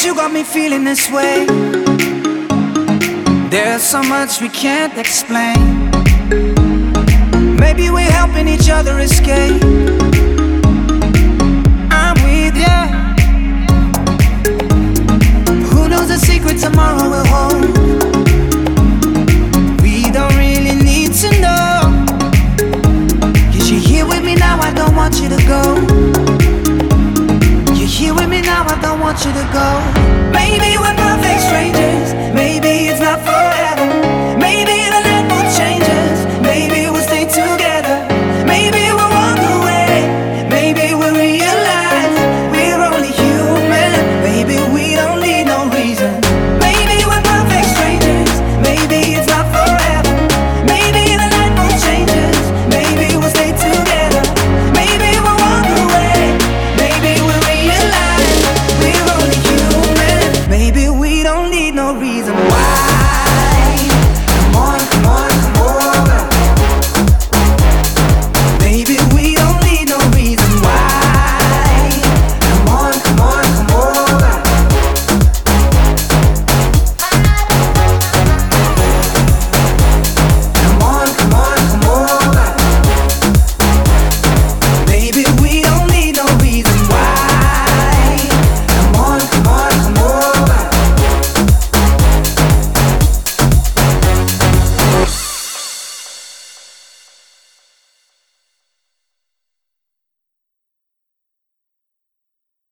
You got me feeling this way. There's so much we can't explain. Maybe we're helping each other escape. I'm with ya. Who knows the secret tomorrow will hold? We don't really need to know. 'Cause you're here with me now, I don't want you to go. You're here with me now, I don't want you to go. Maybe we're